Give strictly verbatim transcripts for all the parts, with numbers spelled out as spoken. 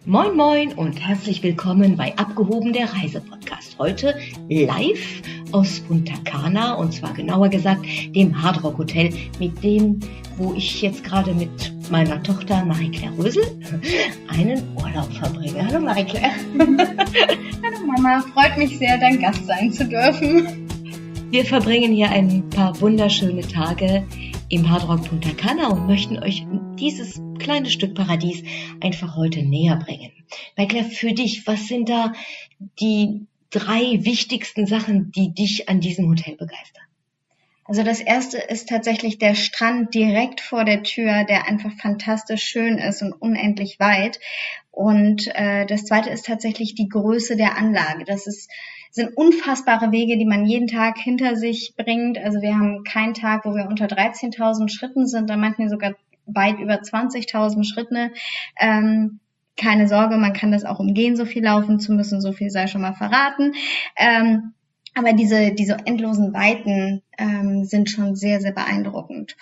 Moin Moin und herzlich willkommen bei Abgehoben, der Reisepodcast. Heute live aus Punta Cana und zwar genauer gesagt dem Hard Rock Hotel, mit dem, wo ich jetzt gerade mit meiner Tochter Marie-Claire Rösel einen Urlaub verbringe. Hallo Marie-Claire. Hallo Mama, freut mich sehr, dein Gast sein zu dürfen. Wir verbringen hier ein paar wunderschöne Tage im Hard Rock Punta Cana und möchten euch dieses kleine Stück Paradies einfach heute näher bringen. Marie-Claire, für dich, was sind da die drei wichtigsten Sachen, die dich an diesem Hotel begeistern? Also das erste ist tatsächlich der Strand direkt vor der Tür, der einfach fantastisch schön ist und unendlich weit. Und äh, das zweite ist tatsächlich die Größe der Anlage. Das ist sind unfassbare Wege, die man jeden Tag hinter sich bringt. Also wir haben keinen Tag, wo wir unter dreizehntausend Schritten sind, da manchmal sogar weit über zwanzigtausend Schritte. Ähm, keine Sorge, man kann das auch umgehen, so viel laufen zu müssen, so viel sei schon mal verraten. Ähm, aber diese diese endlosen Weiten ähm, sind schon sehr, sehr beeindruckend.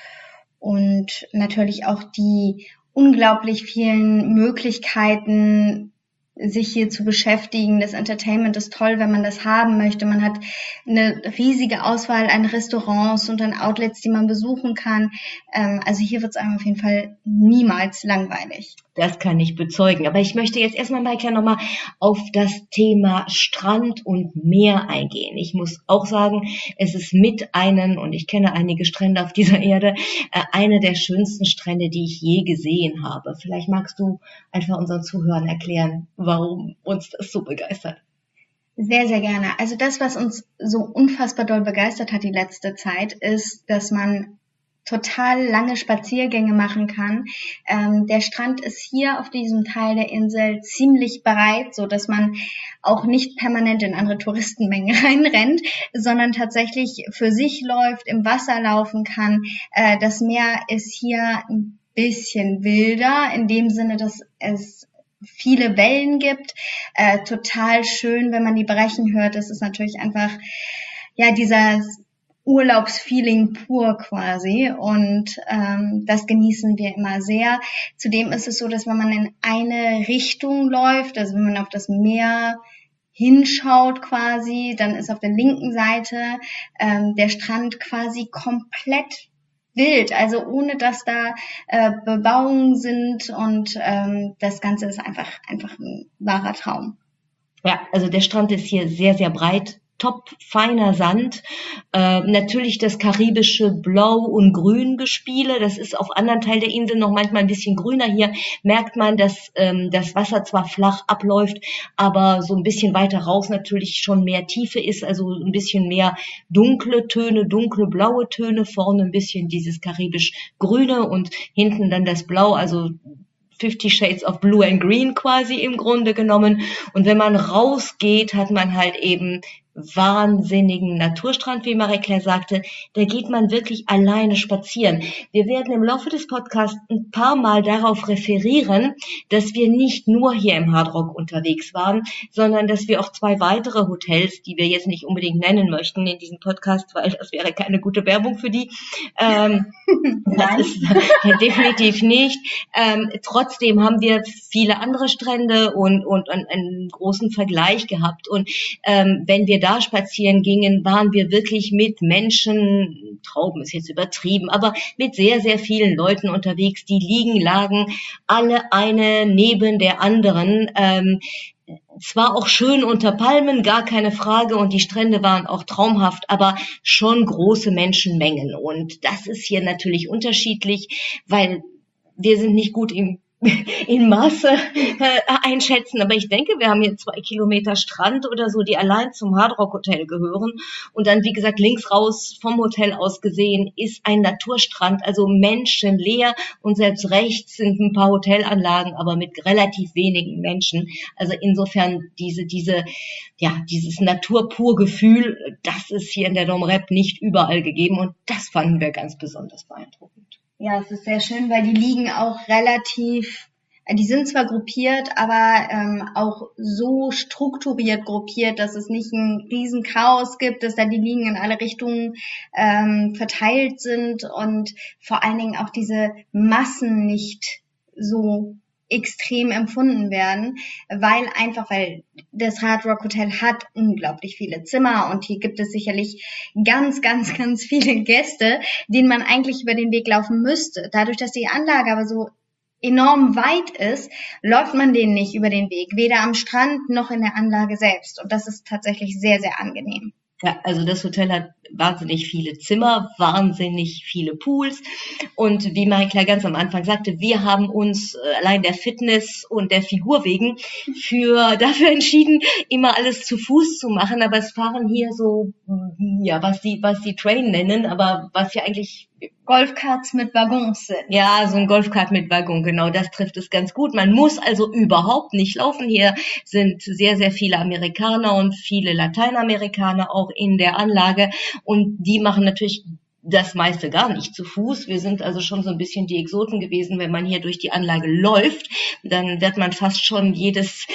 Und natürlich auch die unglaublich vielen Möglichkeiten, sich hier zu beschäftigen. Das Entertainment ist toll, wenn man das haben möchte. Man hat eine riesige Auswahl an Restaurants und an Outlets, die man besuchen kann. Ähm, also hier wird es einem auf jeden Fall niemals langweilig. Das kann ich bezeugen. Aber ich möchte jetzt erstmal, Marie-Claire, nochmal auf das Thema Strand und Meer eingehen. Ich muss auch sagen, es ist mit einem, und ich kenne einige Strände auf dieser Erde, äh, einer der schönsten Strände, die ich je gesehen habe. Vielleicht magst du einfach unseren Zuhörern erklären, warum uns das so begeistert. Sehr, sehr gerne. Also das, was uns so unfassbar doll begeistert hat die letzte Zeit, ist, dass man total lange Spaziergänge machen kann. Ähm, der Strand ist hier auf diesem Teil der Insel ziemlich breit, so dass man auch nicht permanent in andere Touristenmengen reinrennt, sondern tatsächlich für sich läuft, im Wasser laufen kann. Äh, das Meer ist hier ein bisschen wilder, in dem Sinne, dass es viele Wellen gibt. Äh, total schön, wenn man die brechen hört. Das ist natürlich einfach, ja, dieser Urlaubsfeeling pur quasi und ähm, das genießen wir immer sehr. Zudem ist es so, dass wenn man in eine Richtung läuft, also wenn man auf das Meer hinschaut quasi, dann ist auf der linken Seite ähm, der Strand quasi komplett wild, also ohne dass da äh, Bebauungen sind und ähm, das Ganze ist einfach einfach ein wahrer Traum. Ja, also der Strand ist hier sehr, sehr breit. Top feiner Sand, äh, natürlich das karibische Blau- und Grün-Gespiele, das ist auf anderen Teilen der Insel noch manchmal ein bisschen grüner. Hier merkt man, dass ähm, das Wasser zwar flach abläuft, aber so ein bisschen weiter raus natürlich schon mehr Tiefe ist, also ein bisschen mehr dunkle Töne, dunkle blaue Töne, vorne ein bisschen dieses karibisch-grüne und hinten dann das Blau, also Fifty Shades of Blue and Green quasi im Grunde genommen. Und wenn man rausgeht, hat man halt eben wahnsinnigen Naturstrand, wie Marie-Claire sagte. Da geht man wirklich alleine spazieren. Wir werden im Laufe des Podcasts ein paar Mal darauf referieren, dass wir nicht nur hier im Hard Rock unterwegs waren, sondern dass wir auch zwei weitere Hotels, die wir jetzt nicht unbedingt nennen möchten in diesem Podcast, weil das wäre keine gute Werbung für die. Ähm, das ist äh, definitiv nicht. Ähm, trotzdem haben wir viele andere Strände und, und, und einen großen Vergleich gehabt. Und ähm, wenn wir da spazieren gingen, waren wir wirklich mit Menschen, Trauben ist jetzt übertrieben, aber mit sehr, sehr vielen Leuten unterwegs, die liegen, lagen, alle eine neben der anderen. Ähm, zwar auch schön unter Palmen, gar keine Frage, und die Strände waren auch traumhaft, aber schon große Menschenmengen. Und das ist hier natürlich unterschiedlich, weil wir sind nicht gut im in Maße äh, einschätzen, aber ich denke, wir haben hier zwei Kilometer Strand oder so, die allein zum Hard Rock Hotel gehören, und dann, wie gesagt, links raus vom Hotel aus gesehen ist ein Naturstrand, also menschenleer, und selbst rechts sind ein paar Hotelanlagen, aber mit relativ wenigen Menschen, also insofern diese, diese, ja, dieses Naturpurgefühl, das ist hier in der Dom Rep nicht überall gegeben, und das fanden wir ganz besonders beeindruckend. Ja, es ist sehr schön, weil die liegen auch relativ, die sind zwar gruppiert, aber ähm, auch so strukturiert gruppiert, dass es nicht ein riesen Chaos gibt, dass da die Liegen in alle Richtungen ähm, verteilt sind und vor allen Dingen auch diese Massen nicht so extrem empfunden werden, weil einfach, weil das Hard Rock Hotel hat unglaublich viele Zimmer und hier gibt es sicherlich ganz, ganz, ganz viele Gäste, denen man eigentlich über den Weg laufen müsste. Dadurch, dass die Anlage aber so enorm weit ist, läuft man denen nicht über den Weg, weder am Strand noch in der Anlage selbst. Und das ist tatsächlich sehr, sehr angenehm. Ja, also das Hotel hat wahnsinnig viele Zimmer, wahnsinnig viele Pools und wie Marie-Claire ganz am Anfang sagte, wir haben uns äh, allein der Fitness und der Figur wegen für dafür entschieden, immer alles zu Fuß zu machen, aber es fahren hier so, ja, was die was die Train nennen, aber was ja eigentlich Golfkarts mit Waggons sind. Ja, so ein Golfkart mit Waggon, genau, das trifft es ganz gut. Man muss also überhaupt nicht laufen. Hier sind sehr, sehr viele Amerikaner und viele Lateinamerikaner auch in der Anlage und die machen natürlich das meiste gar nicht zu Fuß. Wir sind also schon so ein bisschen die Exoten gewesen. Wenn man hier durch die Anlage läuft, dann wird man fast schon jedes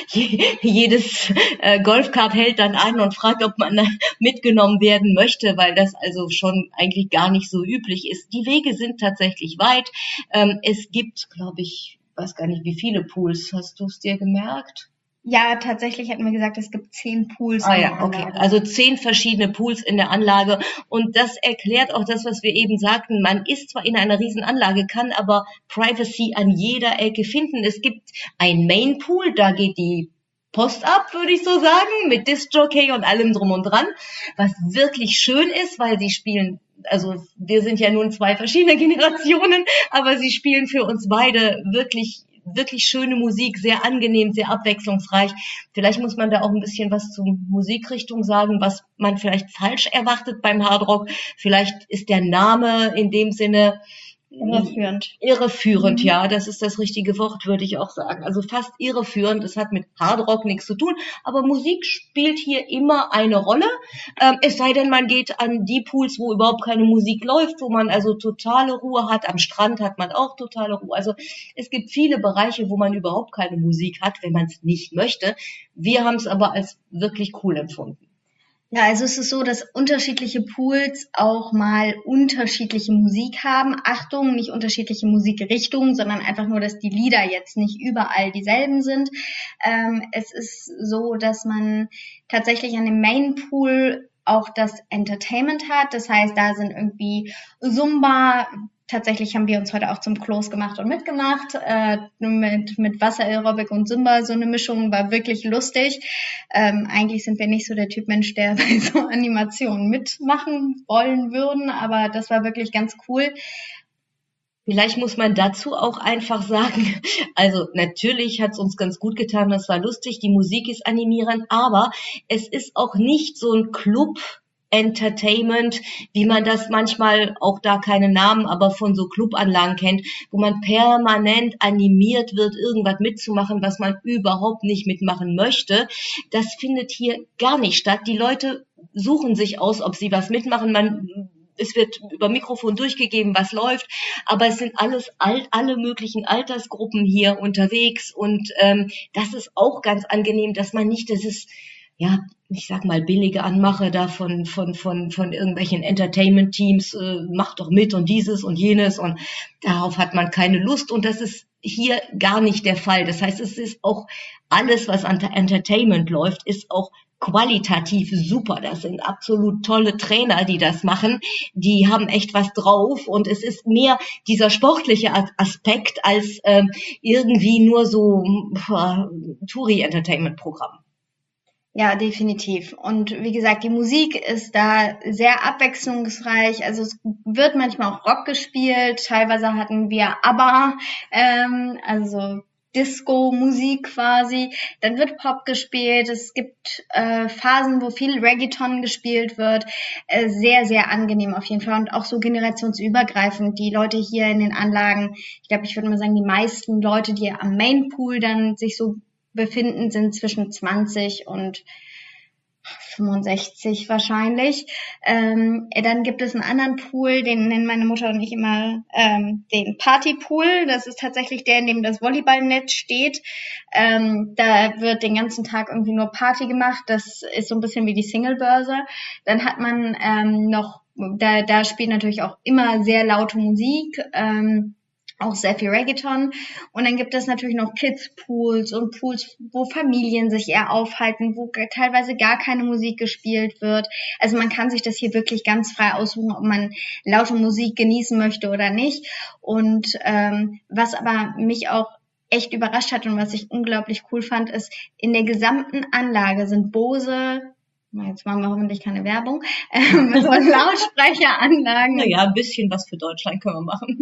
jedes äh, Golfkart hält dann an und fragt, ob man mitgenommen werden möchte, weil das also schon eigentlich gar nicht so üblich ist. Die Wege sind tatsächlich weit. Ähm, es gibt, glaube ich, weiß gar nicht, wie viele Pools. Hast du es dir gemerkt? Ja, tatsächlich hatten wir gesagt, es gibt zehn Pools Ah in der ja, okay. Anlage. Also zehn verschiedene Pools in der Anlage. Und das erklärt auch das, was wir eben sagten. Man ist zwar in einer riesen Anlage, kann aber Privacy an jeder Ecke finden. Es gibt ein Main Pool, da geht die Post ab, würde ich so sagen, mit Disc-Jockey und allem drum und dran, was wirklich schön ist, weil sie spielen, also wir sind ja nun zwei verschiedene Generationen, aber sie spielen für uns beide wirklich wirklich schöne Musik, sehr angenehm, sehr abwechslungsreich. Vielleicht muss man da auch ein bisschen was zur Musikrichtung sagen, was man vielleicht falsch erwartet beim Hardrock. Vielleicht ist der Name in dem Sinne Irreführend. Irreführend, Mhm. ja, das ist das richtige Wort, würde ich auch sagen. Also fast irreführend, das hat mit Hardrock nichts zu tun, aber Musik spielt hier immer eine Rolle, ähm, es sei denn, man geht an die Pools, wo überhaupt keine Musik läuft, wo man also totale Ruhe hat, am Strand hat man auch totale Ruhe, also es gibt viele Bereiche, wo man überhaupt keine Musik hat, wenn man es nicht möchte. Wir haben es aber als wirklich cool empfunden. Ja, also es ist so, dass unterschiedliche Pools auch mal unterschiedliche Musik haben. Achtung, nicht unterschiedliche Musikrichtungen, sondern einfach nur, dass die Lieder jetzt nicht überall dieselben sind. Ähm, es ist so, dass man tatsächlich an dem Main Pool auch das Entertainment hat. Das heißt, da sind irgendwie Zumba. Tatsächlich haben wir uns heute auch zum Kloß gemacht und mitgemacht, äh, mit, mit Wasser-Aerobik und Zumba, so eine Mischung, war wirklich lustig. Ähm, eigentlich sind wir nicht so der Typ Mensch, der bei so Animationen mitmachen wollen würden, aber das war wirklich ganz cool. Vielleicht muss man dazu auch einfach sagen, also natürlich hat es uns ganz gut getan, das war lustig, die Musik ist animierend, aber es ist auch nicht so ein Club, Entertainment, wie man das manchmal, auch da keine Namen, aber von so Clubanlagen kennt, wo man permanent animiert wird, irgendwas mitzumachen, was man überhaupt nicht mitmachen möchte. Das findet hier gar nicht statt. Die Leute suchen sich aus, ob sie was mitmachen. Man Es wird über Mikrofon durchgegeben, was läuft, aber es sind alles alt, alle möglichen Altersgruppen hier unterwegs und ähm, das ist auch ganz angenehm, dass man nicht dieses, ja, ich sag mal, billige Anmache da von, von, von, von irgendwelchen Entertainment-Teams, äh, macht doch mit und dieses und jenes und darauf hat man keine Lust und das ist hier gar nicht der Fall. Das heißt, es ist auch alles, was an Entertainment läuft, ist auch qualitativ super. Das sind absolut tolle Trainer, die das machen. Die haben echt was drauf und es ist mehr dieser sportliche Aspekt als ähm, irgendwie nur so äh, Touri-Entertainment-Programm. Ja, definitiv. Und wie gesagt, die Musik ist da sehr abwechslungsreich. Also es wird manchmal auch Rock gespielt. Teilweise hatten wir ABBA, ähm, also Disco-Musik quasi. Dann wird Pop gespielt. Es gibt äh, Phasen, wo viel Reggaeton gespielt wird. Äh, sehr, sehr angenehm auf jeden Fall. Und auch so generationsübergreifend. Die Leute hier in den Anlagen, ich glaube, ich würde mal sagen, die meisten Leute, die am Mainpool dann sich so befinden, sind zwischen zwanzig und fünfundsechzig wahrscheinlich. Ähm, dann gibt es einen anderen Pool, den nennen meine Mutter und ich immer ähm, den Partypool. Das ist tatsächlich der, in dem das Volleyballnetz steht. Ähm, da wird den ganzen Tag irgendwie nur Party gemacht. Das ist so ein bisschen wie die Singlebörse. Dann hat man ähm, noch, da, da spielt natürlich auch immer sehr laute Musik. Ähm, auch sehr viel Reggaeton. Und dann gibt es natürlich noch Kids-Pools und Pools, wo Familien sich eher aufhalten, wo teilweise gar keine Musik gespielt wird. Also man kann sich das hier wirklich ganz frei aussuchen, ob man laute Musik genießen möchte oder nicht. Und ähm, was aber mich auch echt überrascht hat und was ich unglaublich cool fand, ist, in der gesamten Anlage sind Bose, jetzt machen wir hoffentlich keine Werbung, ähm, so Lautsprecheranlagen. Naja, ein bisschen was für Deutschland können wir machen.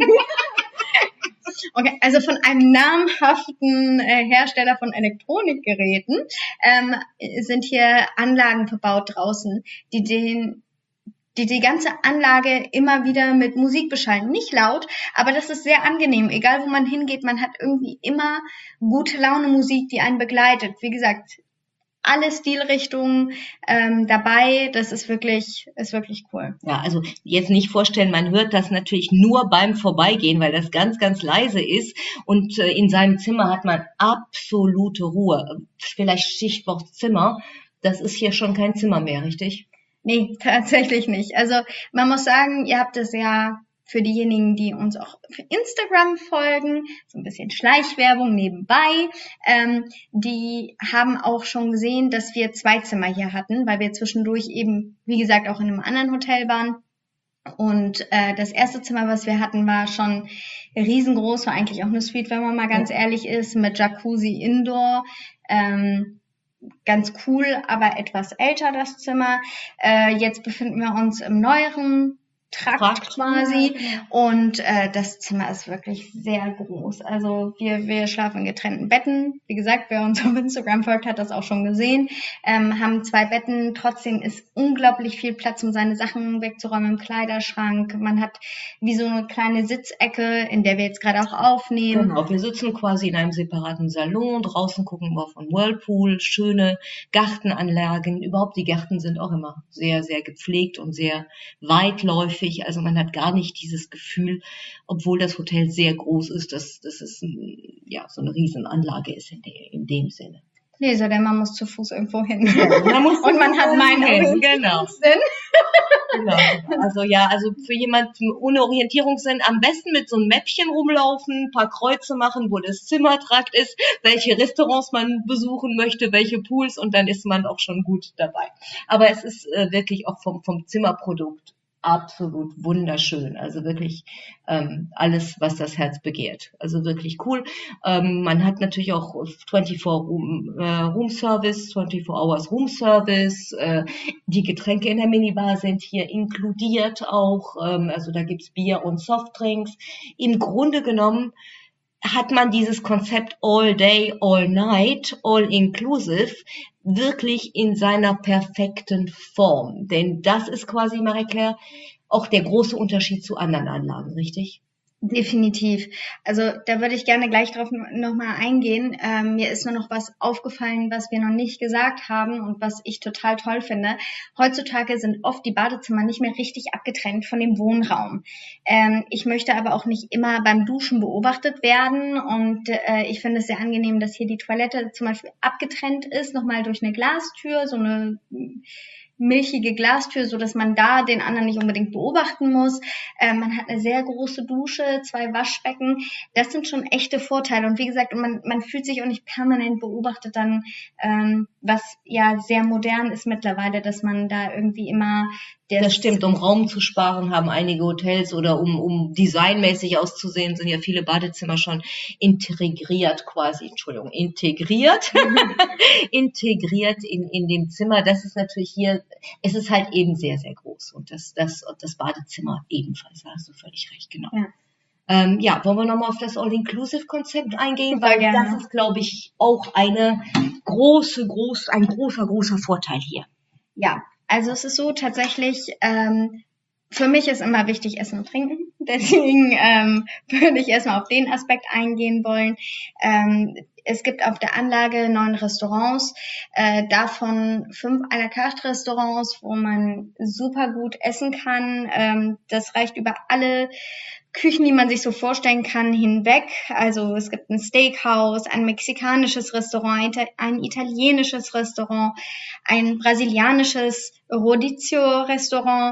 Okay, also von einem namhaften äh, Hersteller von Elektronikgeräten ähm, sind hier Anlagen verbaut draußen, die den die die ganze Anlage immer wieder mit Musik beschallen. Nicht laut, aber das ist sehr angenehm. Egal, wo man hingeht, man hat irgendwie immer gute Laune Musik, die einen begleitet. Wie gesagt, alle Stilrichtungen ähm, dabei. Das ist wirklich, ist wirklich cool. Ja, also jetzt nicht vorstellen, man hört das natürlich nur beim Vorbeigehen, weil das ganz, ganz leise ist. Und äh, in seinem Zimmer hat man absolute Ruhe. Vielleicht Stichwort Zimmer. Das ist hier schon kein Zimmer mehr, richtig? Nee, tatsächlich nicht. Also man muss sagen, ihr habt es ja für diejenigen, die uns auch für Instagram folgen, so ein bisschen Schleichwerbung nebenbei, ähm, die haben auch schon gesehen, dass wir zwei Zimmer hier hatten, weil wir zwischendurch eben, wie gesagt, auch in einem anderen Hotel waren. Und äh, das erste Zimmer, was wir hatten, war schon riesengroß, war eigentlich auch eine Suite, wenn man mal ganz ehrlich ist, mit Jacuzzi Indoor. Ähm, Ganz cool, aber etwas älter das Zimmer. Äh, jetzt befinden wir uns im neueren Trakt, Trakt quasi. Und äh, das Zimmer ist wirklich sehr groß. Also wir wir schlafen in getrennten Betten. Wie gesagt, wer uns auf Instagram folgt, hat das auch schon gesehen. Ähm, haben zwei Betten. Trotzdem ist unglaublich viel Platz, um seine Sachen wegzuräumen im Kleiderschrank. Man hat wie so eine kleine Sitzecke, in der wir jetzt gerade auch aufnehmen. Genau, wir sitzen quasi in einem separaten Salon. Draußen gucken wir von Whirlpool, schöne Gartenanlagen. Überhaupt die Gärten sind auch immer sehr, sehr gepflegt und sehr weitläufig. Also man hat gar nicht dieses Gefühl, obwohl das Hotel sehr groß ist, dass, dass es ja, so eine Riesenanlage ist in, de, in dem Sinne. Nee, so denn man muss zu Fuß irgendwo hin. Ja, man muss und man hat meinen hin, genau. Genau. Also ja, also für jemanden ohne Orientierungssinn am besten mit so einem Mäppchen rumlaufen, ein paar Kreuze machen, wo das Zimmertrakt ist, welche Restaurants man besuchen möchte, welche Pools, und dann ist man auch schon gut dabei. Aber es ist äh, wirklich auch vom, vom Zimmerprodukt absolut wunderschön, also wirklich ähm, alles, was das Herz begehrt. Also wirklich cool. Ähm, man hat natürlich auch vierundzwanzig Room, äh, Room Service, vierundzwanzig Hours Room Service. Äh, die Getränke in der Minibar sind hier inkludiert auch. Ähm, also da gibt's Bier und Softdrinks. Im Grunde genommen hat man dieses Konzept All Day, All Night, All Inclusive wirklich in seiner perfekten Form. Denn das ist quasi, Marie-Claire, auch der große Unterschied zu anderen Anlagen, richtig? Definitiv. Also da würde ich gerne gleich drauf nochmal eingehen. Ähm, mir ist nur noch was aufgefallen, was wir noch nicht gesagt haben und was ich total toll finde. Heutzutage sind oft die Badezimmer nicht mehr richtig abgetrennt von dem Wohnraum. Ähm, ich möchte aber auch nicht immer beim Duschen beobachtet werden und äh, ich finde es sehr angenehm, dass hier die Toilette zum Beispiel abgetrennt ist, nochmal durch eine Glastür, so eine milchige Glastür, so dass man da den anderen nicht unbedingt beobachten muss. Äh, man hat eine sehr große Dusche, zwei Waschbecken. Das sind schon echte Vorteile. Und wie gesagt, man, man fühlt sich auch nicht permanent beobachtet dann, ähm, was ja sehr modern ist mittlerweile, dass man da irgendwie immer Das, das stimmt, um Raum zu sparen, haben einige Hotels oder um, um designmäßig auszusehen, sind ja viele Badezimmer schon integriert quasi, Entschuldigung, integriert, integriert in, in dem Zimmer. Das ist natürlich hier, es ist halt eben sehr, sehr groß und das, das, das Badezimmer ebenfalls, da hast du völlig recht, genau. Ja. Ähm, ja, wollen wir nochmal auf das All-Inclusive-Konzept eingehen, Super weil gerne. das ist, glaube ich, auch eine große, groß, ein großer, großer Vorteil hier. Ja, also es ist so tatsächlich, ähm, für mich ist immer wichtig Essen und Trinken. Deswegen ähm, würde ich erstmal auf den Aspekt eingehen wollen. Ähm, es gibt auf der Anlage neun Restaurants, äh, davon fünf à la carte Restaurants, wo man super gut essen kann. Ähm, das reicht über alle Küchen, die man sich so vorstellen kann, hinweg. Also es gibt ein Steakhouse, ein mexikanisches Restaurant, ein italienisches Restaurant, ein brasilianisches Rodizio-Restaurant.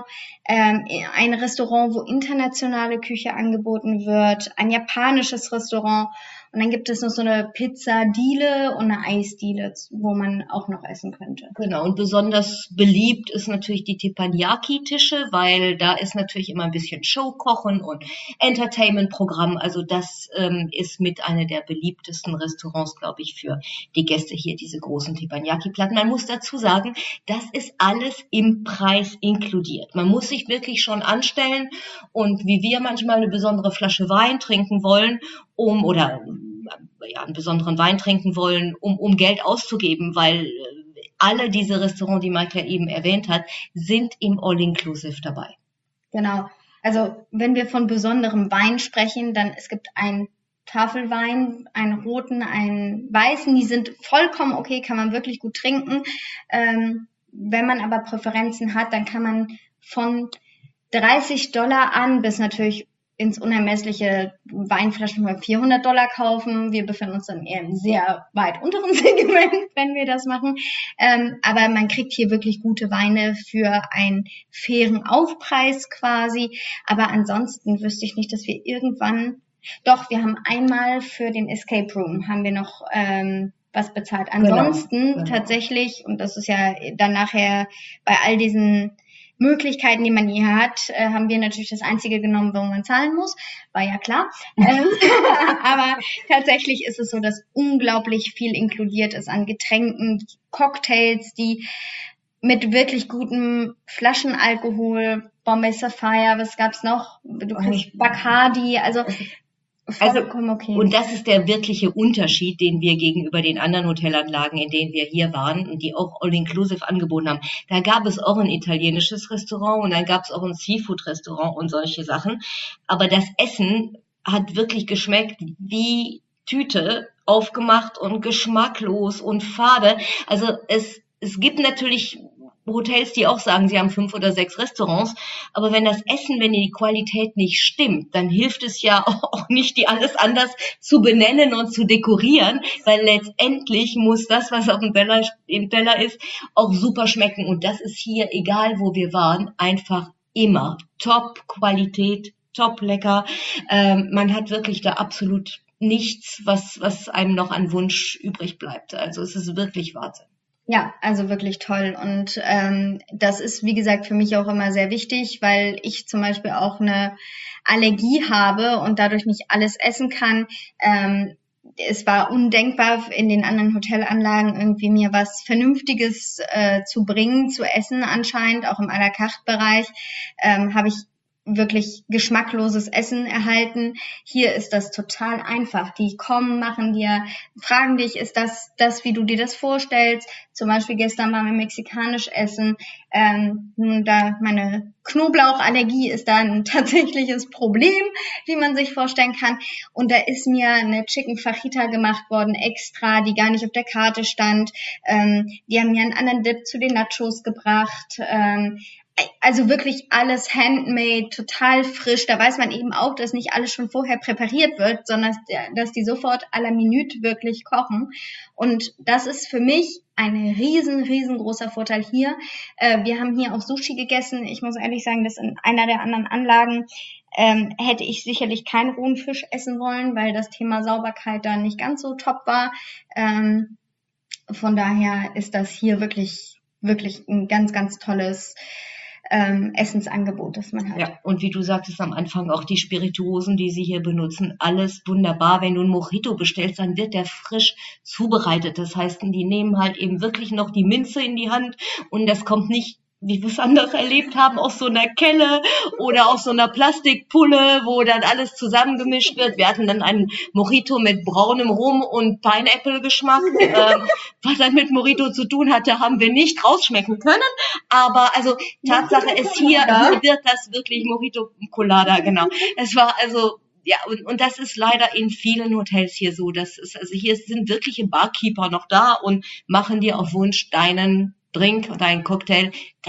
ähm, ein Restaurant, wo internationale Küche angeboten wird, ein japanisches Restaurant und dann gibt es noch so eine Pizza-Diele und eine Eisdiele, wo man auch noch essen könnte. Genau, und besonders beliebt ist natürlich die Teppanyaki-Tische, weil da ist natürlich immer ein bisschen Showkochen und Entertainment-Programm. Also das ähm, ist mit einer der beliebtesten Restaurants, glaube ich, für die Gäste hier, diese großen Teppanyaki-Platten. Man muss dazu sagen, das ist alles im Preis inkludiert. Man muss sich wirklich schon anstellen und wie wir manchmal eine besondere Flasche Wein trinken wollen, um oder ja, einen besonderen Wein trinken wollen, um, um Geld auszugeben, weil alle diese Restaurants, die Maike eben erwähnt hat, sind im All-Inclusive dabei. Genau. Also wenn wir von besonderem Wein sprechen, dann es gibt einen Tafelwein, einen roten, einen weißen, die sind vollkommen okay, kann man wirklich gut trinken. Ähm, wenn man aber Präferenzen hat, dann kann man von dreißig Dollar an bis natürlich ins unermessliche Weinflaschen für vierhundert Dollar kaufen. Wir befinden uns dann eher im sehr weit unteren Segment, wenn wir das machen. Ähm, aber man kriegt hier wirklich gute Weine für einen fairen Aufpreis quasi. Aber ansonsten wüsste ich nicht, dass wir irgendwann, doch, wir haben einmal für den Escape Room, haben wir noch ähm, was bezahlt. Ansonsten genau, genau. tatsächlich, und das ist ja dann nachher bei all diesen Möglichkeiten, die man hier hat, äh, haben wir natürlich das Einzige genommen, wo man zahlen muss, war ja klar. ähm, aber tatsächlich ist es so, dass unglaublich viel inkludiert ist an Getränken, Cocktails, die mit wirklich gutem Flaschenalkohol, Bombay Sapphire, was gab's noch? Du kriegst Bacardi, also vollkommen okay. Und das ist der wirkliche Unterschied, den wir gegenüber den anderen Hotelanlagen, in denen wir hier waren und die auch All-Inclusive angeboten haben. Da gab es auch ein italienisches Restaurant und dann gab es auch ein Seafood-Restaurant und solche Sachen. Aber das Essen hat wirklich geschmeckt wie Tüte, aufgemacht und geschmacklos und fade. Also es, es gibt natürlich Hotels, die auch sagen, sie haben fünf oder sechs Restaurants, aber wenn das Essen, wenn die Qualität nicht stimmt, dann hilft es ja auch nicht, die alles anders zu benennen und zu dekorieren, weil letztendlich muss das, was auf dem Teller, im Teller ist, auch super schmecken und das ist hier, egal wo wir waren, einfach immer Top-Qualität, top lecker. Ähm, man hat wirklich da absolut nichts, was, was einem noch an Wunsch übrig bleibt. Also es ist wirklich Wahnsinn. Ja, also wirklich toll und ähm, das ist, wie gesagt, für mich auch immer sehr wichtig, weil ich zum Beispiel auch eine Allergie habe und dadurch nicht alles essen kann. Ähm, es war undenkbar, in den anderen Hotelanlagen irgendwie mir was Vernünftiges äh, zu bringen, zu essen anscheinend, auch im à la carte Bereich ähm, habe ich wirklich geschmackloses Essen erhalten. Hier ist das total einfach. Die kommen, machen dir, fragen dich, ist das das, wie du dir das vorstellst? Zum Beispiel gestern waren wir mexikanisch essen. Ähm, nun, da meine Knoblauchallergie ist da ein tatsächliches Problem, wie man sich vorstellen kann. Und da ist mir eine Chicken Fajita gemacht worden, extra, die gar nicht auf der Karte stand. Ähm, die haben mir einen anderen Dip zu den Nachos gebracht. Ähm, Also wirklich alles handmade, total frisch. Da weiß man eben auch, dass nicht alles schon vorher präpariert wird, sondern dass die sofort à la minute wirklich kochen. Und das ist für mich ein riesen, riesengroßer Vorteil hier. Wir haben hier auch Sushi gegessen. Ich muss ehrlich sagen, dass in einer der anderen Anlagen ähm, hätte ich sicherlich keinen rohen Fisch essen wollen, weil das Thema Sauberkeit da nicht ganz so top war. Ähm, von daher ist das hier wirklich, wirklich ein ganz, ganz tolles Ähm, Essensangebot, das man hat. Ja, und wie du sagtest am Anfang, auch die Spirituosen, die sie hier benutzen, alles wunderbar. Wenn du ein Mojito bestellst, dann wird der frisch zubereitet. Das heißt, die nehmen halt eben wirklich noch die Minze in die Hand und das kommt nicht, wie wir es andere erlebt haben, aus so einer Kelle oder aus so einer Plastikpulle, wo dann alles zusammengemischt wird. Wir hatten dann einen Mojito mit braunem Rum und Pineapple-Geschmack. ähm, was dann mit Mojito zu tun hatte, haben wir nicht rausschmecken können. Aber also Tatsache ist, hier, hier wird das wirklich Mojito Colada, genau. Es war also ja, und, und das ist leider in vielen Hotels hier so. Das ist, also hier sind wirkliche Barkeeper noch da und machen dir auf Wunsch deinen Drink oder einen Cocktail. Das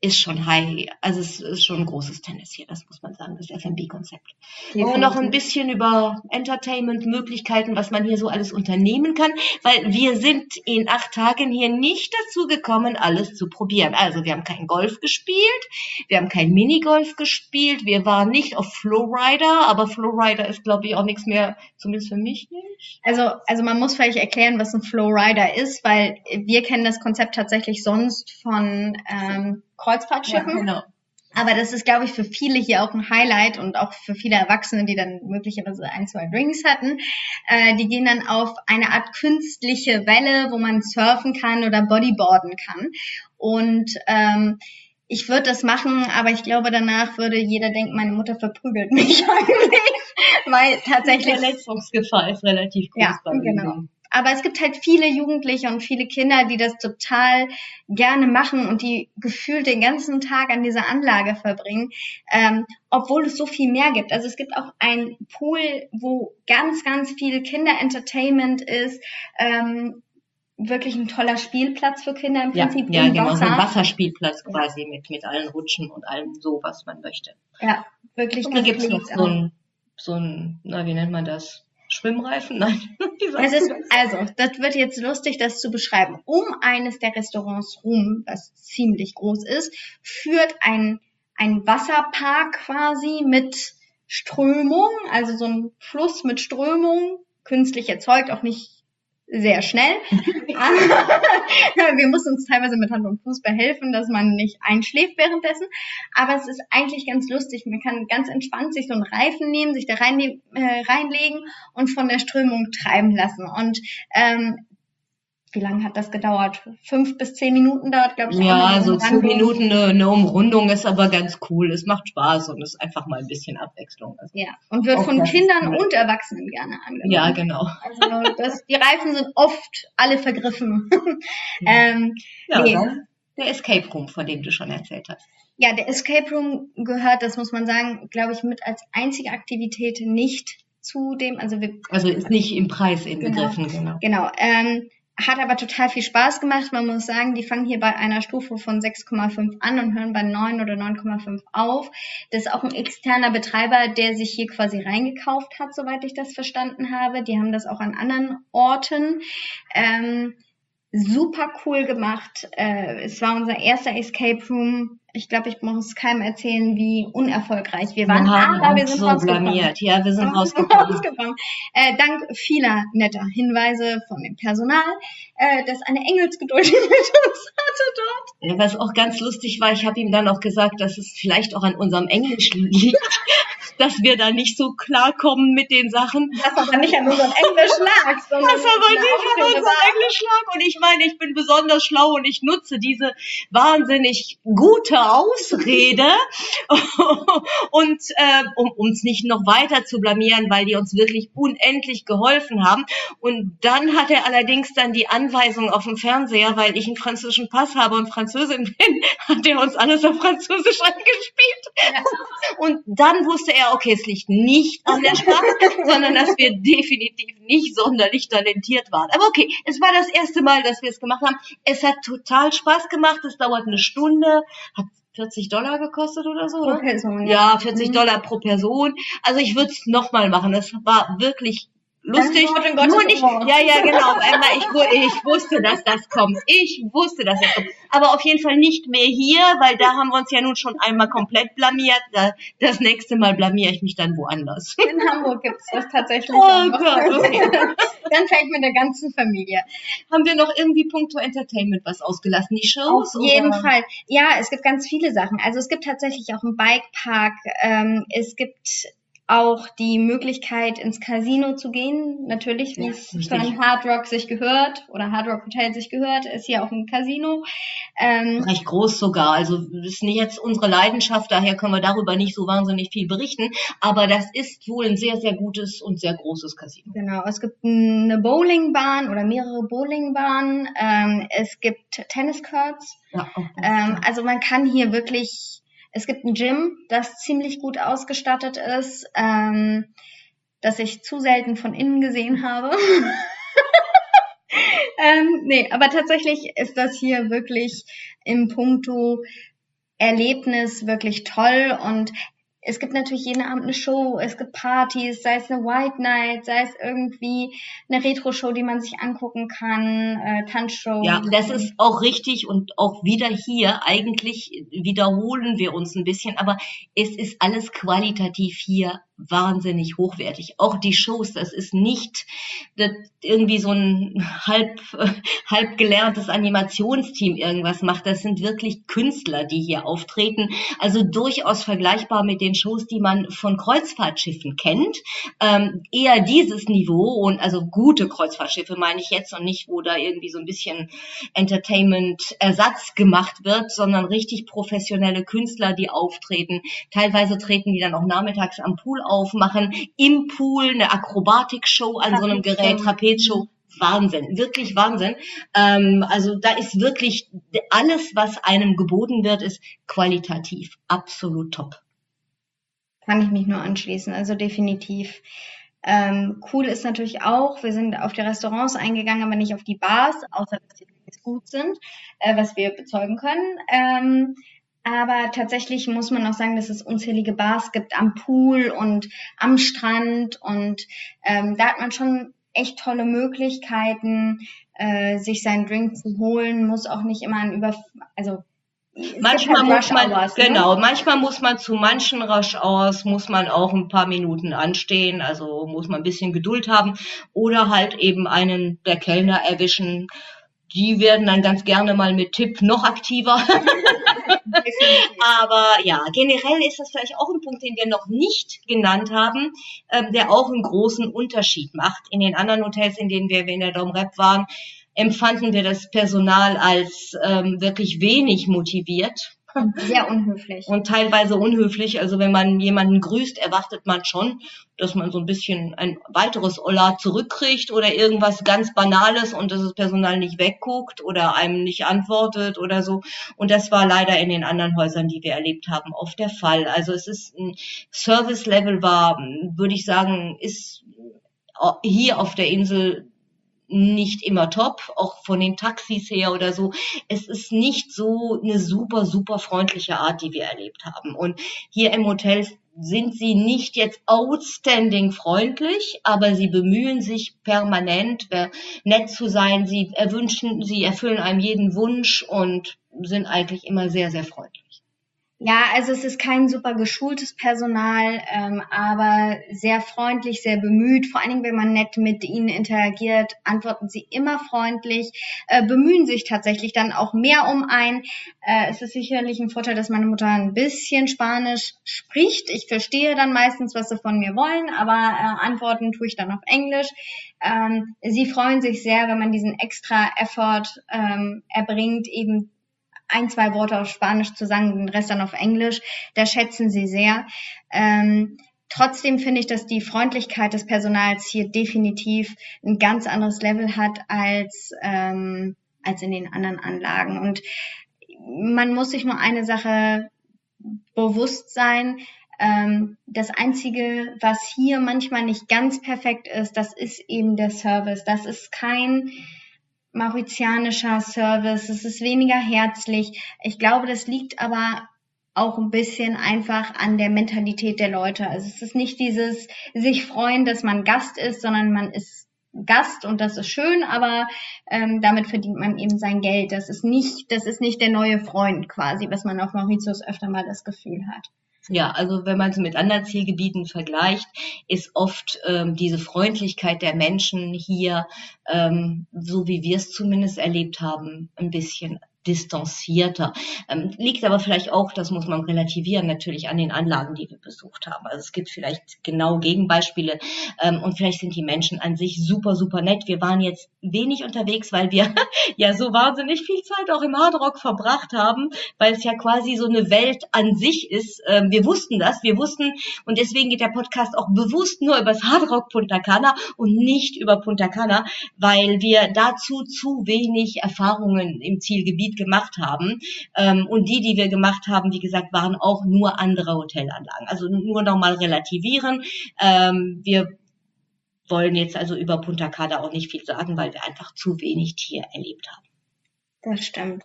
ist schon high, also es ist schon ein großes Tennis hier, das muss man sagen, das F and B-Konzept. Und noch ein bisschen über Entertainment-Möglichkeiten, was man hier so alles unternehmen kann, weil wir sind in acht Tagen hier nicht dazu gekommen, alles zu probieren. Also wir haben kein Golf gespielt, wir haben kein Minigolf gespielt, wir waren nicht auf Flowrider, aber Flowrider ist, glaube ich, auch nichts mehr, zumindest für mich nicht. Also, also man muss vielleicht erklären, was ein Flowrider ist, weil wir kennen das Konzept tatsächlich sonst von ähm, Kreuzfahrtschiffen. Ja, genau. Aber das ist, glaube ich, für viele hier auch ein Highlight und auch für viele Erwachsene, die dann möglicherweise ein, zwei Drinks hatten. Äh, die gehen dann auf eine Art künstliche Welle, wo man surfen kann oder bodyboarden kann. Und ähm, ich würde das machen, aber ich glaube, danach würde jeder denken, meine Mutter verprügelt mich eigentlich, weil tatsächlich... Die Verletzungsgefahr ist relativ groß. Ja, genau. Aber es gibt halt viele Jugendliche und viele Kinder, die das total gerne machen und die gefühlt den ganzen Tag an dieser Anlage verbringen, ähm, obwohl es so viel mehr gibt. Also es gibt auch einen Pool, wo ganz, ganz viel Kinder-Entertainment ist, ähm, wirklich ein toller Spielplatz für Kinder im Prinzip. Ja, ja genau, Wasser. so ein Wasserspielplatz quasi mit, mit allen Rutschen und allem so, was man möchte. Ja, wirklich. Und dann gibt's noch so ein, so ein, na, wie nennt man das? Schwimmreifen? Nein. Es ist, also, das wird jetzt lustig, das zu beschreiben. Um eines der Restaurants rum, was ziemlich groß ist, führt ein, ein Wasserpark quasi mit Strömung, also so ein Fluss mit Strömung, künstlich erzeugt, auch nicht sehr schnell. Wir mussten uns teilweise mit Hand und Fuß behelfen, dass man nicht einschläft währenddessen. Aber es ist eigentlich ganz lustig. Man kann ganz entspannt sich so einen Reifen nehmen, sich da rein, äh, reinlegen und von der Strömung treiben lassen. Und ähm, wie lange hat das gedauert? Fünf bis zehn Minuten dauert, glaube ich. Ja, so zehn Minuten eine, eine Umrundung ist aber ganz cool. Es macht Spaß und ist einfach mal ein bisschen Abwechslung. Also ja, und wird von Kindern und Erwachsenen gerne angenommen. Ja, genau. Also das, die Reifen sind oft alle vergriffen. ähm, ja, nee. dann der Escape Room, von dem du schon erzählt hast. Ja, der Escape Room gehört, das muss man sagen, glaube ich, mit als einzige Aktivität nicht zu dem, also wir... Also ist nicht im Preis inbegriffen, genau. Genau, genau. Ähm, hat aber total viel Spaß gemacht. Man muss sagen, die fangen hier bei einer Stufe von sechs Komma fünf an und hören bei neun oder neun Komma fünf auf. Das ist auch ein externer Betreiber, der sich hier quasi reingekauft hat, soweit ich das verstanden habe. Die haben das auch an anderen Orten. Ähm, super cool gemacht. Äh, es war unser erster Escape Room. Ich glaube, ich muss keinem erzählen, wie unerfolgreich wir waren. Wir haben aber wir uns sind so rausgekommen. blamiert. Ja, wir sind Wir rausgekommen. rausgekommen. Äh, dank vieler netter Hinweise von dem Personal, äh, das eine Engelsgeduld mit uns hatte dort. Ja, was auch ganz lustig war, ich habe ihm dann auch gesagt, dass es vielleicht auch an unserem Englisch liegt, dass wir da nicht so klarkommen mit den Sachen. Das aber nicht an unserem Englisch lag. Das aber nicht an unserem Englisch lag. Und ich meine, ich bin besonders schlau und ich nutze diese wahnsinnig gute Ausrede, und äh, um uns nicht noch weiter zu blamieren, weil die uns wirklich unendlich geholfen haben. Und dann hat er allerdings dann die Anweisung auf dem Fernseher, weil ich einen französischen Pass habe und Französin bin, hat er uns alles auf Französisch angespielt. Ja. Und dann wusste er, okay, es liegt nicht an der Sprache, sondern dass wir definitiv nicht sonderlich talentiert waren. Aber okay, es war das erste Mal, dass wir es gemacht haben. Es hat total Spaß gemacht. Es dauert eine Stunde, hat vierzig Dollar gekostet oder so, pro ne? Person. Ja, ja vierzig mhm. Dollar pro Person. Also ich würde es nochmal machen. Es war wirklich lustig. Nur nicht, ja, ja, genau. Emma, ich, ich wusste, dass das kommt. Ich wusste, dass das kommt. Aber auf jeden Fall nicht mehr hier, weil da haben wir uns ja nun schon einmal komplett blamiert. Das nächste Mal blamiere ich mich dann woanders. In Hamburg gibt es das tatsächlich. Oh Gott, okay. Dann vielleicht mit der ganzen Familie. Haben wir noch irgendwie punkto Entertainment was ausgelassen? Die Shows? Auf jeden oder? Fall. Ja, es gibt ganz viele Sachen. Also es gibt tatsächlich auch einen Bikepark. Ähm, es gibt auch die Möglichkeit, ins Casino zu gehen. Natürlich, wie es ja, von Hard Rock sich gehört oder Hard Rock Hotel sich gehört, ist hier auch ein Casino. Ähm, Recht groß sogar. Also das ist nicht jetzt unsere Leidenschaft, daher können wir darüber nicht so wahnsinnig viel berichten. Aber das ist wohl ein sehr, sehr gutes und sehr großes Casino. Genau, es gibt eine Bowlingbahn oder mehrere Bowlingbahnen. Ähm, es gibt Tenniscourts. Ja, okay. ähm, also man kann hier wirklich... Es gibt ein Gym, das ziemlich gut ausgestattet ist, ähm, das ich zu selten von innen gesehen habe. ähm, nee, aber tatsächlich ist das hier wirklich im Punkto Erlebnis wirklich toll und es gibt natürlich jeden Abend eine Show, es gibt Partys, sei es eine White Night, sei es irgendwie eine Retro-Show, die man sich angucken kann, äh, Tanzshow. Ja, das ist auch richtig und auch wieder hier, eigentlich wiederholen wir uns ein bisschen, aber es ist alles qualitativ hier wahnsinnig hochwertig. Auch die Shows, das ist nicht das irgendwie so ein halb, äh, halb gelerntes Animationsteam irgendwas macht. Das sind wirklich Künstler, die hier auftreten. Also durchaus vergleichbar mit den Shows, die man von Kreuzfahrtschiffen kennt. Ähm, eher dieses Niveau und also gute Kreuzfahrtschiffe meine ich jetzt und nicht, wo da irgendwie so ein bisschen Entertainment-Ersatz gemacht wird, sondern richtig professionelle Künstler, die auftreten. Teilweise treten die dann auch nachmittags am Pool auf, machen im Pool eine Akrobatikshow an so einem Gerät, Trapezshow. Wahnsinn, wirklich Wahnsinn. Ähm, also da ist wirklich alles, was einem geboten wird, ist qualitativ absolut top. Kann ich mich nur anschließen, also definitiv. Ähm, cool ist natürlich auch, wir sind auf die Restaurants eingegangen, aber nicht auf die Bars, außer dass die gut sind, äh, was wir bezeugen können. Ähm, aber tatsächlich muss man auch sagen, dass es unzählige Bars gibt am Pool und am Strand und ähm, da hat man schon echt tolle Möglichkeiten, äh, sich seinen Drink zu holen, muss auch nicht immer ein über, also manchmal halt muss man, Hours, genau, ne? manchmal muss man zu manchen Rush Hours, muss man auch ein paar Minuten anstehen, also muss man ein bisschen Geduld haben oder halt eben einen der Kellner erwischen. Die werden dann ganz gerne mal mit Tipp noch aktiver. Aber ja, generell ist das vielleicht auch ein Punkt, den wir noch nicht genannt haben, ähm, der auch einen großen Unterschied macht. In den anderen Hotels, in denen wir in der Dom Rep waren, empfanden wir das Personal als ähm, wirklich wenig motiviert. Sehr unhöflich. Und teilweise unhöflich. Also wenn man jemanden grüßt, erwartet man schon, dass man so ein bisschen ein weiteres Hola zurückkriegt oder irgendwas ganz Banales und dass das Personal nicht wegguckt oder einem nicht antwortet oder so. Und das war leider in den anderen Häusern, die wir erlebt haben, oft der Fall. Also es ist ein Service-Level war, würde ich sagen, ist hier auf der Insel nicht immer top, auch von den Taxis her oder so. Es ist nicht so eine super, super freundliche Art, die wir erlebt haben. Und hier im Hotel sind sie nicht jetzt outstanding freundlich, aber sie bemühen sich permanent, nett zu sein. Sie erwünschen, sie erfüllen einem jeden Wunsch und sind eigentlich immer sehr, sehr freundlich. Ja, also es ist kein super geschultes Personal, ähm, aber sehr freundlich, sehr bemüht. Vor allen Dingen, wenn man nett mit ihnen interagiert, antworten sie immer freundlich, äh, bemühen sich tatsächlich dann auch mehr um einen. Äh, es ist sicherlich ein Vorteil, dass meine Mutter ein bisschen Spanisch spricht. Ich verstehe dann meistens, was sie von mir wollen, aber äh, antworten tue ich dann auf Englisch. Ähm, sie freuen sich sehr, wenn man diesen extra Effort ähm, erbringt, eben ein, zwei Worte auf Spanisch zu sagen, den Rest dann auf Englisch. Da schätzen sie sehr. Ähm, trotzdem finde ich, dass die Freundlichkeit des Personals hier definitiv ein ganz anderes Level hat als, ähm, als in den anderen Anlagen. Und man muss sich nur eine Sache bewusst sein. Ähm, das Einzige, was hier manchmal nicht ganz perfekt ist, das ist eben der Service. Das ist kein mauritianischer Service, es ist weniger herzlich. Ich glaube, das liegt aber auch ein bisschen einfach an der Mentalität der Leute. Also es ist nicht dieses sich freuen, dass man Gast ist, sondern man ist Gast und das ist schön, aber ähm, damit verdient man eben sein Geld. Das ist nicht, das ist nicht der neue Freund quasi, was man auf Mauritius öfter mal das Gefühl hat. Ja, also wenn man es mit anderen Zielgebieten vergleicht, ist oft ähm, diese Freundlichkeit der Menschen hier, ähm, so wie wir es zumindest erlebt haben, ein bisschen distanzierter. Ähm, liegt aber vielleicht auch, das muss man relativieren, natürlich an den Anlagen, die wir besucht haben. Also es gibt vielleicht genau Gegenbeispiele ähm, und vielleicht sind die Menschen an sich super, super nett. Wir waren jetzt wenig unterwegs, weil wir ja so wahnsinnig viel Zeit auch im Hard Rock verbracht haben, weil es ja quasi so eine Welt an sich ist. Ähm, wir wussten das, wir wussten und deswegen geht der Podcast auch bewusst nur über das Hard Rock Punta Cana und nicht über Punta Cana, weil wir dazu zu wenig Erfahrungen im Zielgebiet gemacht haben. Ähm, und die, die wir gemacht haben, wie gesagt, waren auch nur andere Hotelanlagen. Also nur nochmal relativieren. Ähm, wir wollen jetzt also über Punta Cana auch nicht viel sagen, weil wir einfach zu wenig hier erlebt haben. Das stimmt.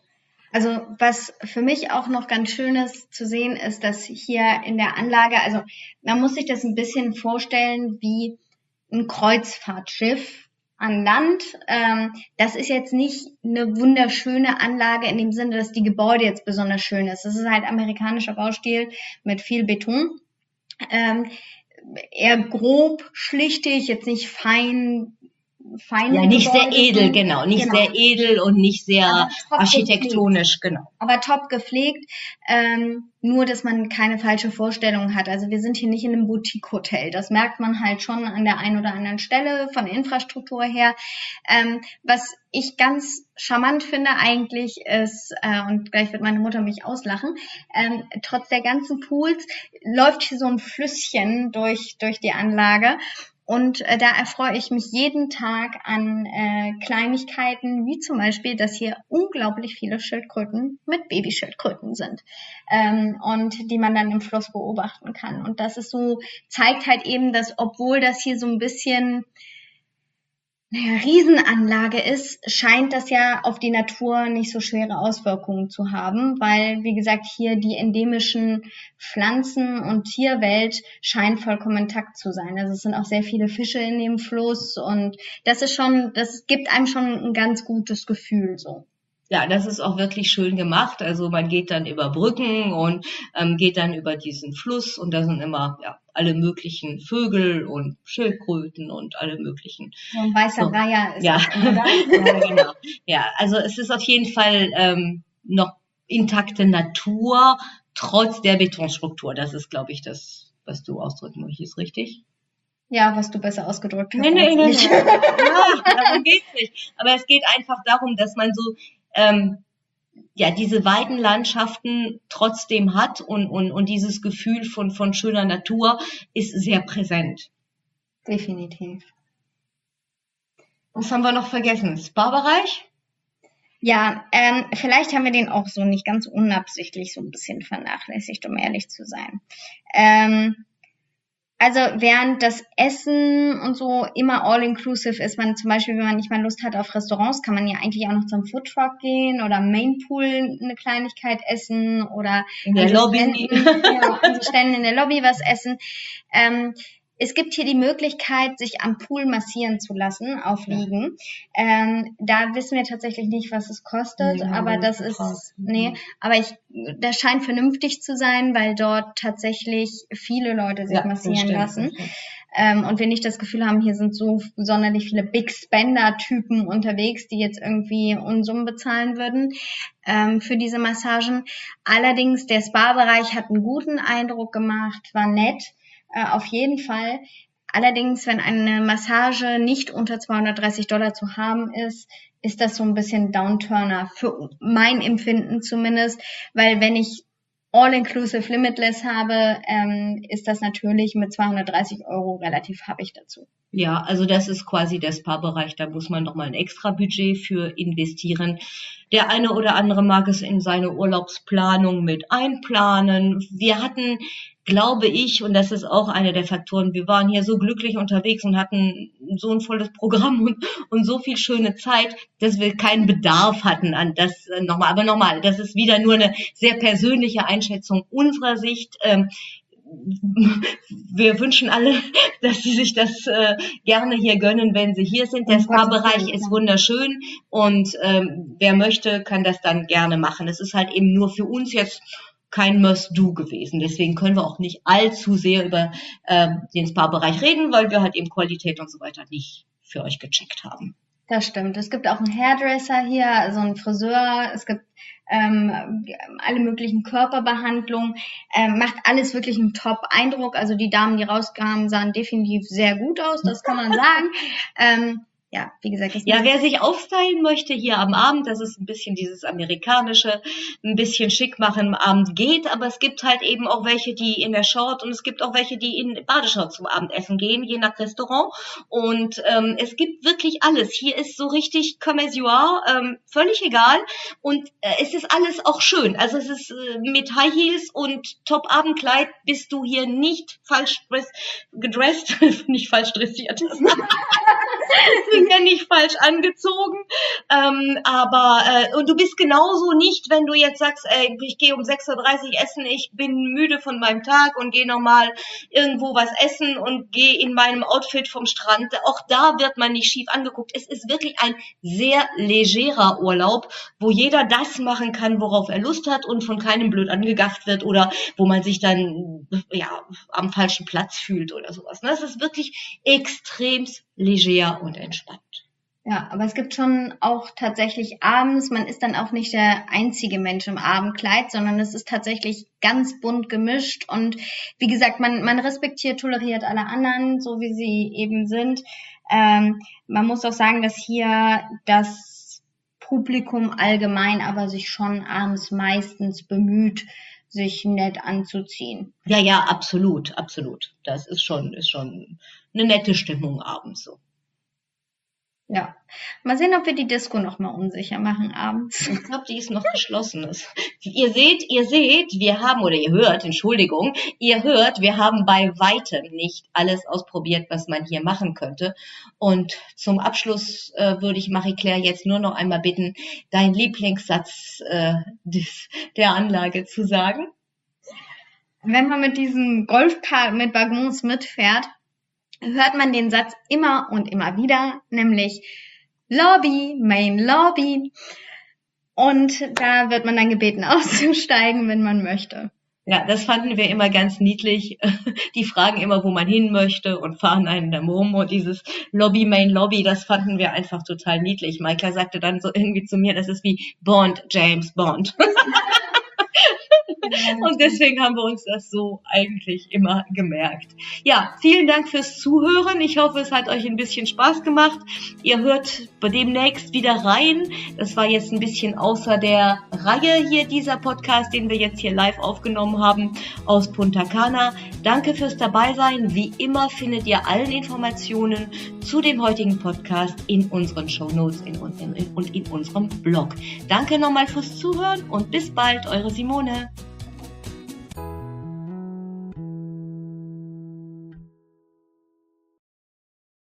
Also was für mich auch noch ganz schön ist zu sehen, ist, dass hier in der Anlage, also man muss sich das ein bisschen vorstellen wie ein Kreuzfahrtschiff an Land. Ähm, das ist jetzt nicht eine wunderschöne Anlage in dem Sinne, dass die Gebäude jetzt besonders schön ist. Das ist halt amerikanischer Baustil mit viel Beton. Ähm, eher grob, schlichtig, jetzt nicht fein, feine Ja, nicht sehr Gebäude edel, sind. genau. Nicht Genau. sehr edel und nicht sehr Aber top architektonisch, genau. aber top gepflegt, ähm, nur dass man keine falsche Vorstellung hat. Also wir sind hier nicht in einem Boutique-Hotel. Das merkt man halt schon an der einen oder anderen Stelle von der Infrastruktur her. Ähm, was ich ganz charmant finde eigentlich ist, äh, und gleich wird meine Mutter mich auslachen, ähm, trotz der ganzen Pools läuft hier so ein Flüsschen durch, durch die Anlage. Und äh, da erfreue ich mich jeden Tag an äh, Kleinigkeiten, wie zum Beispiel, dass hier unglaublich viele Schildkröten mit Babyschildkröten sind, ähm, und die man dann im Fluss beobachten kann. Und das ist so, zeigt halt eben, dass obwohl das hier so ein bisschen naja, Riesenanlage ist, scheint das ja auf die Natur nicht so schwere Auswirkungen zu haben, weil, wie gesagt, hier die endemischen Pflanzen- und Tierwelt scheint vollkommen intakt zu sein. Also es sind auch sehr viele Fische in dem Fluss und das ist schon, das gibt einem schon ein ganz gutes Gefühl so. Ja, das ist auch wirklich schön gemacht. Also man geht dann über Brücken und ähm, geht dann über diesen Fluss und da sind immer ja alle möglichen Vögel und Schildkröten und alle möglichen. So ein weißer So. Reiher ist Ja. auch immer da. Ja, genau. Ja, also es ist auf jeden Fall ähm, noch intakte Natur, trotz der Betonstruktur. Das ist, glaube ich, das, was du ausdrücken möchtest, richtig? Ja, was du besser ausgedrückt hast. Nee, nee, nee, als nee. ich. Ja, darum geht's nicht. Aber es geht einfach darum, dass man so ähm, ja diese weiten Landschaften trotzdem hat und und und dieses Gefühl von von schöner Natur ist sehr präsent. Definitiv. Was haben wir noch vergessen? Spa-Bereich? Ja, ähm, vielleicht haben wir den auch so nicht ganz unabsichtlich so ein bisschen vernachlässigt, um ehrlich zu sein. Ähm, also während das Essen und so immer all-inclusive ist, man zum Beispiel, wenn man nicht mal Lust hat auf Restaurants, kann man ja eigentlich auch noch zum Foodtruck gehen oder am Mainpool eine Kleinigkeit essen oder In der an so Lobby. Ständen, ja, an so Ständen in der Lobby was essen. Ähm, es gibt hier die Möglichkeit, sich am Pool massieren zu lassen, auf Liegen. Ähm, da wissen wir tatsächlich nicht, was es kostet, Nee, aber haben wir das nicht ist, gefragt. nee, aber ich, das scheint vernünftig zu sein, weil dort tatsächlich viele Leute sich Ja, das massieren stimmt, lassen. das stimmt. Ähm, und wir nicht das Gefühl haben, hier sind so sonderlich viele Big Spender-Typen unterwegs, die jetzt irgendwie Unsummen bezahlen würden ähm, für diese Massagen. Allerdings, der Spa-Bereich hat einen guten Eindruck gemacht, war nett, äh, auf jeden Fall. Allerdings, wenn eine Massage nicht unter zweihundertdreißig Dollar zu haben ist, ist das so ein bisschen Downturner, für mein Empfinden zumindest, weil wenn ich All-Inclusive Limitless habe, ähm, ist das natürlich mit zweihundertdreißig Euro relativ happig dazu. Ja, also das ist quasi der Spa-Bereich, da muss man nochmal ein extra Budget für investieren. Der eine oder andere mag es in seine Urlaubsplanung mit einplanen. Wir hatten, glaube ich, und das ist auch einer der Faktoren, wir waren hier so glücklich unterwegs und hatten so ein volles Programm und, und so viel schöne Zeit, dass wir keinen Bedarf hatten an das äh, nochmal. Aber nochmal, das ist wieder nur eine sehr persönliche Einschätzung unserer Sicht. Ähm, wir wünschen alle, dass sie sich das äh, gerne hier gönnen, wenn sie hier sind. Der Um Gottes Spa-Bereich Willen, ist ja. wunderschön und ähm, wer möchte, kann das dann gerne machen. Es ist halt eben nur für uns jetzt kein Must-Do gewesen. Deswegen können wir auch nicht allzu sehr über äh, den Spa-Bereich reden, weil wir halt eben Qualität und so weiter nicht für euch gecheckt haben. Das stimmt. Es gibt auch einen Hairdresser hier, also einen Friseur. Es gibt ähm, alle möglichen Körperbehandlungen. Ähm, macht alles wirklich einen Top-Eindruck. Also die Damen, die rauskamen, sahen definitiv sehr gut aus. Das kann man sagen. ähm, ja, wie gesagt. Das Ja, wer sich aufstylen möchte hier am Abend, das ist ein bisschen dieses amerikanische, ein bisschen schick machen am Abend geht, aber es gibt halt eben auch welche, die in der Short und es gibt auch welche, die in Badeshort zum Abendessen gehen, je nach Restaurant und ähm, es gibt wirklich alles. Hier ist so richtig comme as you are, ähm, völlig egal und äh, es ist alles auch schön. Also es ist äh, mit High Heels und Top-Abendkleid bist du hier nicht falsch dress, gedresst, nicht falsch dressiert. sind ja nicht falsch angezogen. Ähm, aber, äh, und du bist genauso nicht, wenn du jetzt sagst, ey, ich gehe um sechs Uhr dreißig essen, ich bin müde von meinem Tag und gehe nochmal irgendwo was essen und gehe in meinem Outfit vom Strand. Auch da wird man nicht schief angeguckt. Es ist wirklich ein sehr legerer Urlaub, wo jeder das machen kann, worauf er Lust hat und von keinem blöd angegafft wird oder wo man sich dann ja am falschen Platz fühlt oder sowas. Das ist wirklich extrem leger und entspannt. Ja, aber es gibt schon auch tatsächlich abends, man ist dann auch nicht der einzige Mensch im Abendkleid, sondern es ist tatsächlich ganz bunt gemischt und wie gesagt, man, man respektiert, toleriert alle anderen, so wie sie eben sind. Ähm, man muss auch sagen, dass hier das Publikum allgemein aber sich schon abends meistens bemüht, sich nett anzuziehen. Ja, ja, absolut, absolut. Das ist schon, ist schon eine nette Stimmung abends so. Ja, mal sehen, ob wir die Disco noch mal unsicher machen abends. Ich glaube, die ist noch geschlossen. Ihr seht, ihr seht, wir haben, oder ihr hört, Entschuldigung, ihr hört, wir haben bei weitem nicht alles ausprobiert, was man hier machen könnte. Und zum Abschluss äh, würde ich Marie-Claire jetzt nur noch einmal bitten, deinen Lieblingssatz äh, des, der Anlage zu sagen. Wenn man mit diesem Golfkart mit Waggons mitfährt, hört man den Satz immer und immer wieder, nämlich Lobby, Main Lobby. Und da wird man dann gebeten auszusteigen, wenn man möchte. Ja, das fanden wir immer ganz niedlich. Die fragen immer, wo man hin möchte und fahren einen dann rum. Und dieses Lobby, Main Lobby, das fanden wir einfach total niedlich. Michael sagte dann so irgendwie zu mir, das ist wie Bond, James Bond. Und deswegen haben wir uns das so eigentlich immer gemerkt. Ja, vielen Dank fürs Zuhören. Ich hoffe, es hat euch ein bisschen Spaß gemacht. Ihr hört bei demnächst wieder rein. Das war jetzt ein bisschen außer der Reihe hier, dieser Podcast, den wir jetzt hier live aufgenommen haben aus Punta Cana. Danke fürs Dabeisein. Wie immer findet ihr allen Informationen zu dem heutigen Podcast in unseren Shownotes in, in, in, und in unserem Blog. Danke nochmal fürs Zuhören und bis bald, eure Simone.